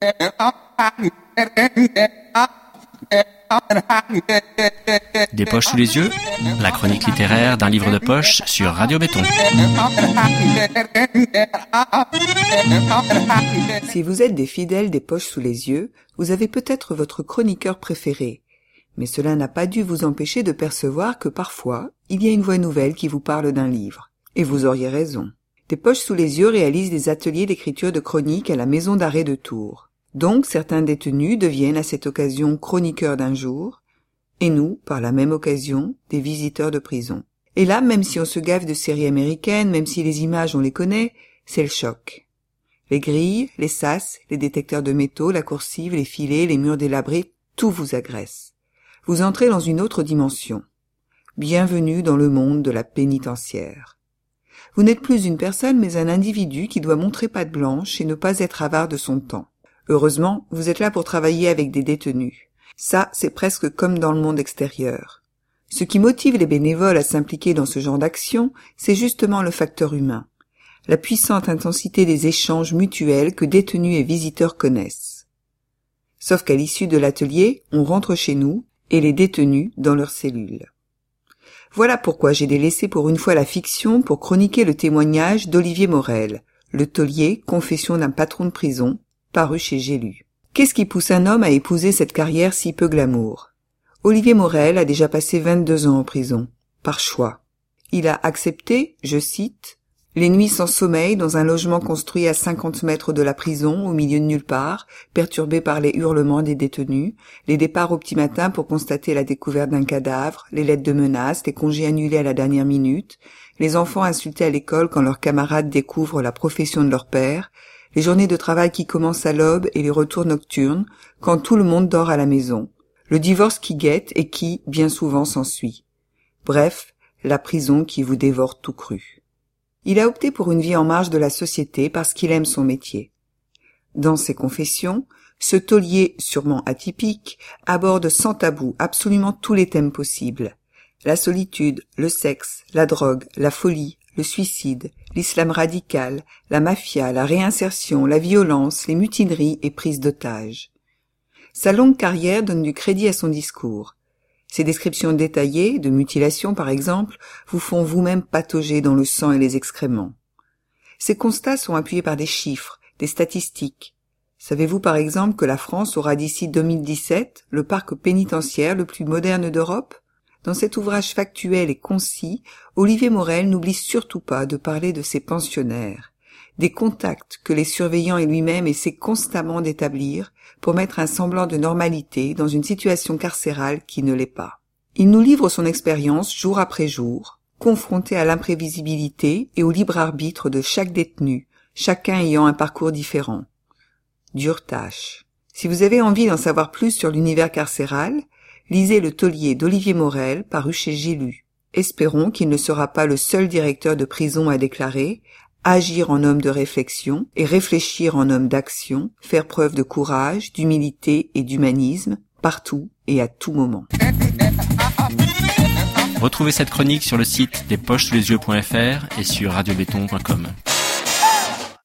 Des poches sous les yeux, la chronique littéraire d'un livre de poche sur Radio Béton. Si vous êtes des fidèles des poches sous les yeux, vous avez peut-être votre chroniqueur préféré. Mais cela n'a pas dû vous empêcher de percevoir que parfois, il y a une voix nouvelle qui vous parle d'un livre. Et vous auriez raison. Des poches sous les yeux réalisent des ateliers d'écriture de chroniques à la maison d'arrêt de Tours. Donc certains détenus deviennent à cette occasion chroniqueurs d'un jour, et nous, par la même occasion, des visiteurs de prison. Et là, même si on se gave de séries américaines, même si les images on les connaît, c'est le choc. Les grilles, les sas, les détecteurs de métaux, la coursive, les filets, les murs délabrés, tout vous agresse. Vous entrez dans une autre dimension. Bienvenue dans le monde de la pénitentiaire. Vous n'êtes plus une personne mais un individu qui doit montrer patte blanche et ne pas être avare de son temps. Heureusement, vous êtes là pour travailler avec des détenus. Ça, c'est presque comme dans le monde extérieur. Ce qui motive les bénévoles à s'impliquer dans ce genre d'action, c'est justement le facteur humain. La puissante intensité des échanges mutuels que détenus et visiteurs connaissent. Sauf qu'à l'issue de l'atelier, on rentre chez nous et les détenus dans leurs cellules. Voilà pourquoi j'ai délaissé pour une fois la fiction pour chroniquer le témoignage d'Olivier Morel, le taulier Confession d'un patron de prison, paru chez J'ai lu. Qu'est-ce qui pousse un homme à épouser cette carrière si peu glamour? Olivier Morel a déjà passé 22 ans en prison, par choix. Il a accepté, je cite, « les nuits sans sommeil dans un logement construit à 50 mètres de la prison, au milieu de nulle part, perturbé par les hurlements des détenus, les départs au petit matin pour constater la découverte d'un cadavre, les lettres de menaces, les congés annulés à la dernière minute, les enfants insultés à l'école quand leurs camarades découvrent la profession de leur père, les journées de travail qui commencent à l'aube et les retours nocturnes, quand tout le monde dort à la maison, le divorce qui guette et qui, bien souvent, s'ensuit. Bref, la prison qui vous dévore tout cru. Il a opté pour une vie en marge de la société parce qu'il aime son métier. Dans ses confessions, ce taulier, sûrement atypique, aborde sans tabou absolument tous les thèmes possibles. La solitude, le sexe, la drogue, la folie, le suicide, l'islam radical, la mafia, la réinsertion, la violence, les mutineries et prises d'otages. Sa longue carrière donne du crédit à son discours. Ses descriptions détaillées, de mutilations par exemple, vous font vous-même patauger dans le sang et les excréments. Ces constats sont appuyés par des chiffres, des statistiques. Savez-vous par exemple que la France aura d'ici 2017 le parc pénitentiaire le plus moderne d'Europe? Dans cet ouvrage factuel et concis, Olivier Morel n'oublie surtout pas de parler de ses pensionnaires, des contacts que les surveillants et lui-même essaient constamment d'établir pour mettre un semblant de normalité dans une situation carcérale qui ne l'est pas. Il nous livre son expérience jour après jour, confronté à l'imprévisibilité et au libre arbitre de chaque détenu, chacun ayant un parcours différent. Dure tâche. Si vous avez envie d'en savoir plus sur l'univers carcéral, lisez Le taulier d'Olivier Morel, paru chez J'ai lu. Espérons qu'il ne sera pas le seul directeur de prison à déclarer « agir en homme de réflexion et réfléchir en homme d'action, faire preuve de courage, d'humilité et d'humanisme, partout et à tout moment ». Retrouvez cette chronique sur le site despochessouslesyeux.fr et sur radiobéton.com.